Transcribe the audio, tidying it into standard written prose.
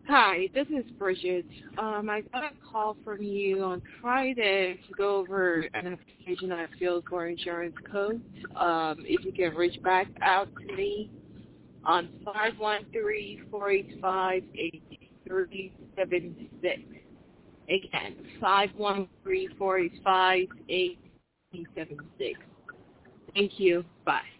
Hi, this is Bridget. I got a call from you on Friday to go over an application I filled for insurance code. If you can reach back out to me on 513-485-8376. Again, 513-485-8376. Thank you. Bye.